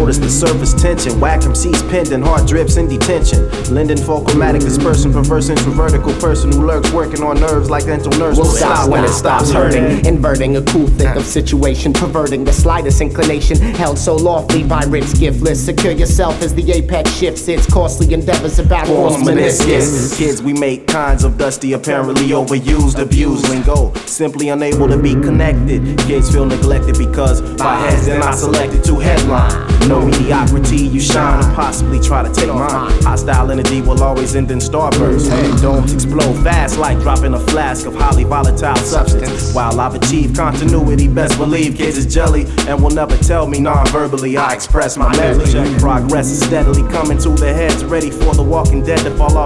Notice the surface tension, whack MCs pinned and hard drips in detention. Linden chromatic dispersion, perverse introvertical person who lurks working on nerves like dental nerves will stop when it stops hurting. Inverting a cool thick of situation, perverting the slightest inclination. Held so lofty by rich giftless. Secure yourself as the apex shifts its costly endeavors about false meniscus. Kids, we make kinds of dusty, apparently overused, abused lingo. Simply unable to be connected. Kids feel neglected because by heads they're not selected to headline. No mediocrity, you shine or possibly try to take mine. Hostile energy will always end in starbursts. Domes explode fast like dropping a flask of highly volatile substance. While I've achieved continuity, best believe kids is jelly and will never tell me non-verbally. I express my message. Progress is steadily coming to their heads, ready for the walking dead to fall off